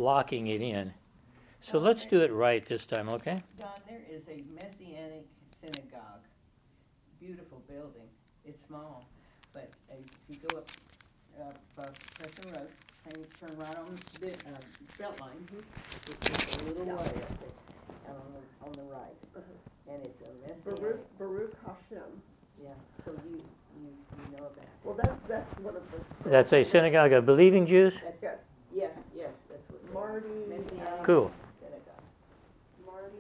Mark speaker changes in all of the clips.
Speaker 1: blocking it in. So let's do it right this time, okay?
Speaker 2: Don, there is a Messianic synagogue. Beautiful building. It's small, but if you go up Preston Road, and you turn right on the belt line, it's just a little way up there, on the right. And it's a Messianic.
Speaker 3: Baruch Hashem.
Speaker 2: Yeah, so you know that.
Speaker 3: Well, that's one of the.
Speaker 1: That's a synagogue of believing Jews?
Speaker 3: Yes.
Speaker 2: Yes, that's what.
Speaker 3: Marty.
Speaker 2: Messianic
Speaker 1: Cool.
Speaker 2: synagogue.
Speaker 3: Marty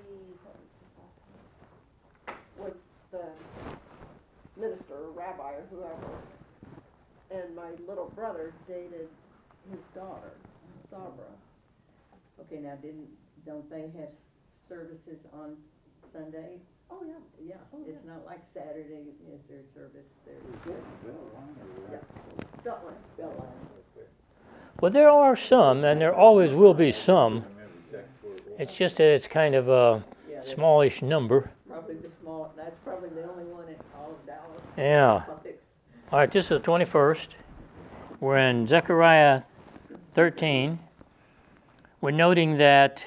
Speaker 3: was the minister or rabbi or whoever, and my little brother dated his daughter, Sabra.
Speaker 2: Okay, now don't they have services on Sunday?
Speaker 3: Oh yeah.
Speaker 2: Yeah, it's not like Saturday is their service there. Beltline.
Speaker 1: Well, there are some, and there always will be some. It's just that it's kind of a smallish number.
Speaker 2: Probably that's probably the only one in all of Dallas.
Speaker 1: Yeah. All right, this is the 21st. We're in Zechariah 13. We're noting that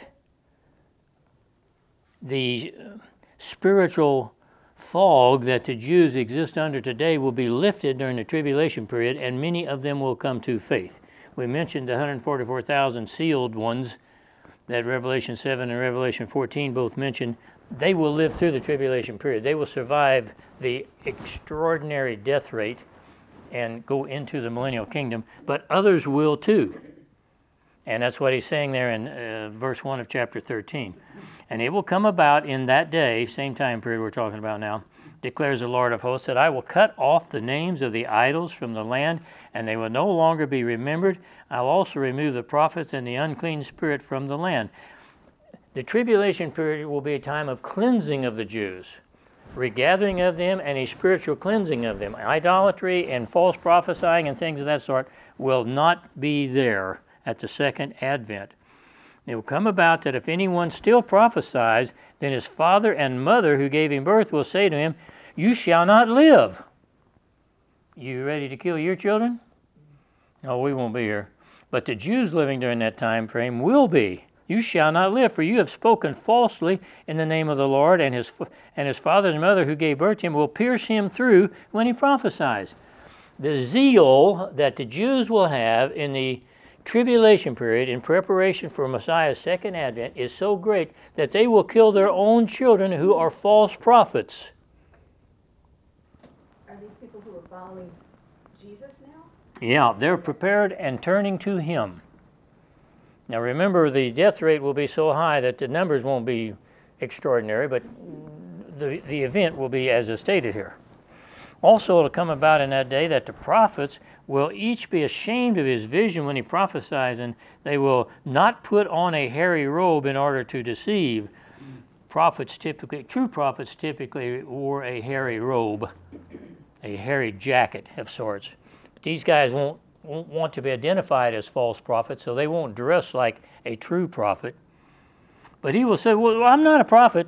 Speaker 1: the spiritual fog that the Jews exist under today will be lifted during the tribulation period, and many of them will come to faith. We mentioned the 144,000 sealed ones that Revelation 7 and Revelation 14 both mention. They will live through the tribulation period. They will survive the extraordinary death rate and go into the millennial kingdom, but others will too. And that's what he's saying there in verse 1 of chapter 13. And it will come about in that day, same time period we're talking about now, declares the Lord of hosts, that I will cut off the names of the idols from the land, and they will no longer be remembered. I will also remove the prophets and the unclean spirit from the land. The tribulation period will be a time of cleansing of the Jews, regathering of them, and a spiritual cleansing of them. Idolatry and false prophesying and things of that sort will not be there at the second advent. It will come about that if anyone still prophesies, then his father and mother who gave him birth will say to him, you shall not live. You ready to kill your children? No, we won't be here. But the Jews living during that time frame will be. You shall not live, for you have spoken falsely in the name of the Lord, and his father and mother who gave birth to him will pierce him through when he prophesies. The zeal that the Jews will have in the tribulation period in preparation for Messiah's second advent is so great that they will kill their own children who are false prophets.
Speaker 4: Are these people who are following Jesus now?
Speaker 1: Yeah, they're prepared and turning to him. Now remember, the death rate will be so high that the numbers won't be extraordinary, but the event will be as is stated here. Also, it'll come about in that day that the prophets will each be ashamed of his vision when he prophesies, and they will not put on a hairy robe in order to deceive. True prophets typically wore a hairy robe, a hairy jacket of sorts. But these guys won't want to be identified as false prophets, so they won't dress like a true prophet. But he will say, well, I'm not a prophet.